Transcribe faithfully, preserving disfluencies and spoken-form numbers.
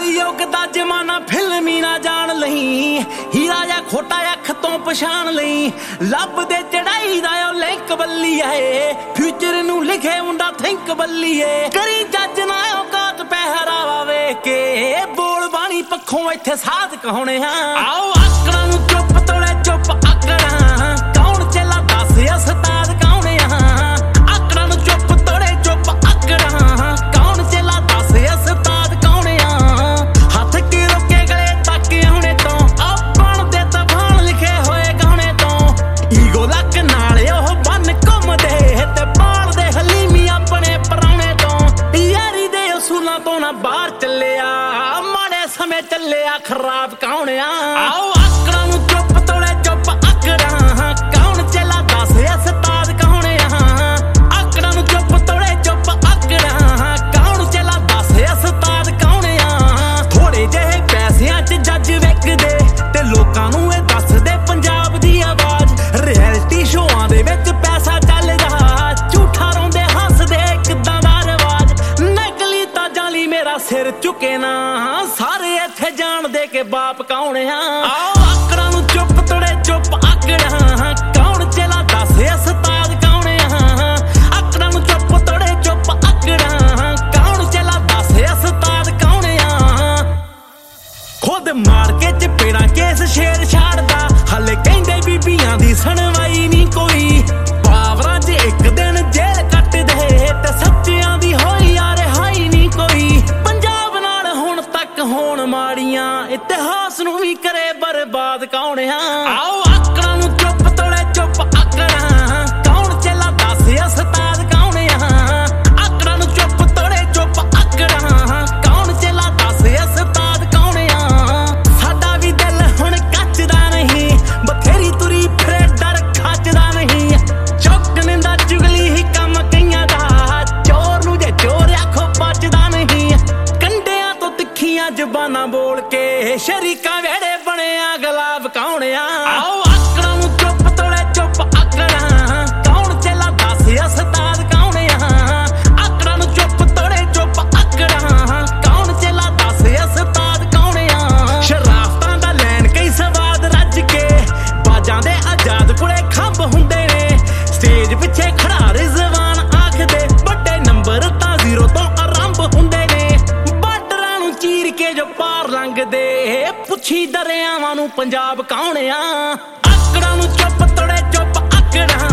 कलयुग दा जमाना फिल्मी ना जान लही हीरा या खोटा अख तो पछाण लई लब दे चढ़ाई दा लिंक बल्ली है फ्यूचर नू लिखे मुंडा थिंक बल्ली है करी जज ना औकात पहरावा वे के बोल बाणी पखों इत्थे साध कहोने हां आओ आकड़ां नू चुप तोड़े चुप आकड़ां कौन चला दस उस्ताद कौन हां आकड़ां नू चुप तोड़े चुप आकड़ां कौन चला दस उस्ताद कौन हां हाथ के रोके गले तक होने तो अपन दे तबान लिखे होए गाने तो ईगो लक नाले ओह बन घुमदे ते बाल दे हलीमी अपने पराने तो यारी दे उसूलां तो ना बाहर चलिया माड़े समय चलिया खराब कौन आओ आकड़ां नू चुप तोड़े चुप आकड़ां कौन चला दस उस्ताद कौन आकड़ां नू चुप तोड़े चुप आकड़ां कौन चला दस उस्ताद कौन थोड़े जेहे पैसियां च जज विकदे ते लोकां नू ए दसदे पंजाब दी आवाज रियलिटी शोआं दे विच पैसा चलदा झूठा रोंदे हसदे किदां दा रिवाज नकली तां जाली मेरा सिर झुके ना सारे इत्थे जाणदे के बाप कौन आओ आकड़ां नू चुप तोड़े चुप आकड़ां कौन चला दस उस्ताद कौन आकड़ां नू चुप तोड़े चुप आकड़ां कौन चला दस उस्ताद कौन खुद मार के चपेड़ा केस शेर छाड़दा हले कहंदे बीबियां दी सुनवाई नहीं कोई पावरां च एक दिन जेल कट दे ते सच्चियां दी होई यार हाई नहीं कोई पंजाब नाल हुण तक होण माड़ियां इतिहास नू भी करे बर्बाद कौन आओ आकड़ां नू चुप तोड़े चुप आकड़ां कौन चला दस उस्ताद कौन आकड़ां नू चुप तोड़े चुप आकड़ां कौन चला दस उस्ताद कौन साडा भी दिल हुण कचदा नहीं बथेरी तुरी फिरे डर खचदा नहीं चुक निंदा चुगली ही कम कईयां दा चोर नू जे चोर आखो बचदा नहीं कंडियां तो तिखियां जुबानां बोल के शरीका वेड़े बने गुलाब कौन आओ आकड़ां नू चुप तोड़े चुप आकड़ां कौन चला दस उस्ताद कौन आकड़ां नू चुप तोड़े चुप आकड़ां कौन चला दस उस्ताद कौन शराफतां दा लैन कई सवाद रज के बाजां दे आजाद कुड़े खंभ हुंदे ने स्टेज पिछे खड़ा रिजवान आखदे बड़े नंबर तां जीरो तो आरंभ हुंदे ने बार्डरां नू चीर के जो पार लंघदे पुछी दरियावां नू पंजाब कौन आकड़ां नू चुप तोड़े चुप आकड़ां